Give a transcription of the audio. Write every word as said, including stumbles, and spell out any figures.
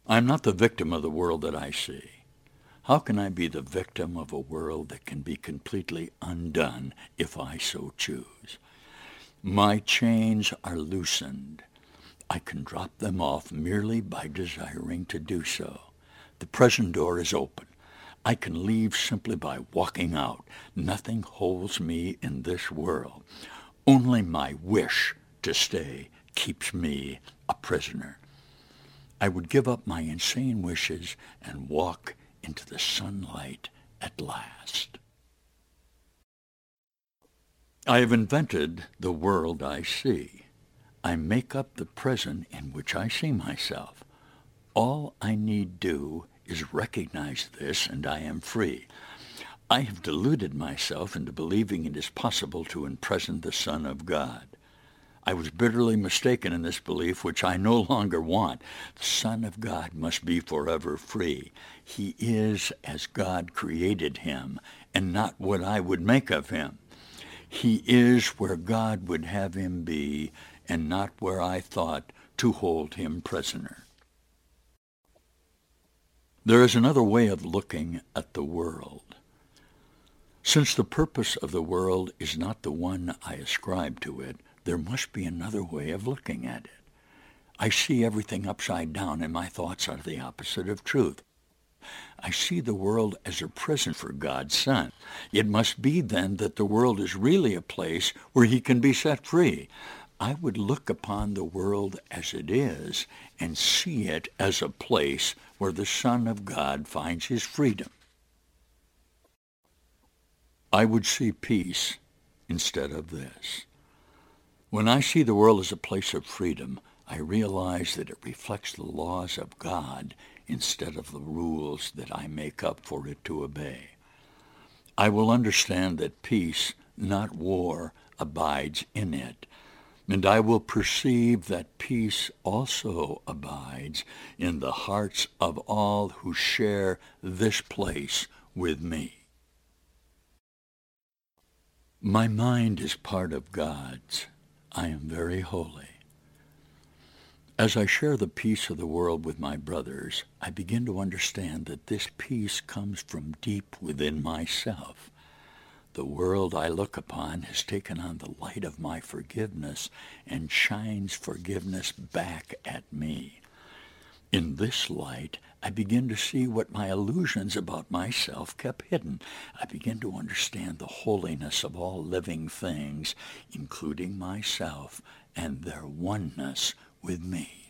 I am not the victim of the world that I see. How can I be the victim of a world that can be completely undone if I so choose? My chains are loosened. I can drop them off merely by desiring to do so. The prison door is open. I can leave simply by walking out. Nothing holds me in this world. Only my wish to stay keeps me a prisoner. I would give up my insane wishes and walk into the sunlight at last. I have invented the world I see. I make up the present in which I see myself. All I need do is recognize this, and I am free. I have deluded myself into believing it is possible to imprison the Son of God. I was bitterly mistaken in this belief, which I no longer want. The Son of God must be forever free. He is as God created him, and not what I would make of him. He is where God would have him be, and not where I thought to hold him prisoner. There is another way of looking at the world. Since the purpose of the world is not the one I ascribe to it, there must be another way of looking at it. I see everything upside down, and my thoughts are the opposite of truth. I see the world as a prison for God's Son. It must be then that the world is really a place where he can be set free. I would look upon the world as it is and see it as a place where the Son of God finds his freedom. I would see peace instead of this. When I see the world as a place of freedom, I realize that it reflects the laws of God instead of the rules that I make up for it to obey. I will understand that peace, not war, abides in it, and I will perceive that peace also abides in the hearts of all who share this place with me. My mind is part of God's. I am very holy. As I share the peace of the world with my brothers, I begin to understand that this peace comes from deep within myself. The world I look upon has taken on the light of my forgiveness and shines forgiveness back at me. In this light, I begin to see what my illusions about myself kept hidden. I begin to understand the holiness of all living things, including myself, and their oneness with me.